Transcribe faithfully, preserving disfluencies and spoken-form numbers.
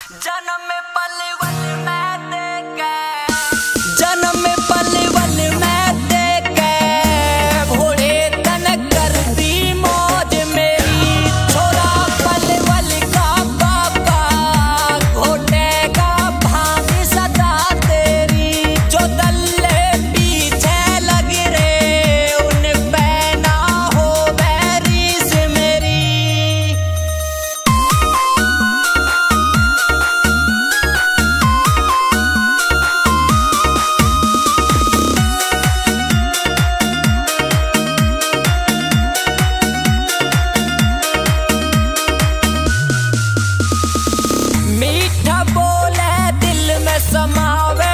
जन्म में पलवल मैं देके जन्म में पलवल मैं देके भोले तन कर दी मौज मेरी। छोरा पलवल का बाबा घोटेगा भाग सदा तेरी। जो दल्ले पीछे लग रे उन पे ना हो बैरी से मेरी। मीठा बोले दिल में समावे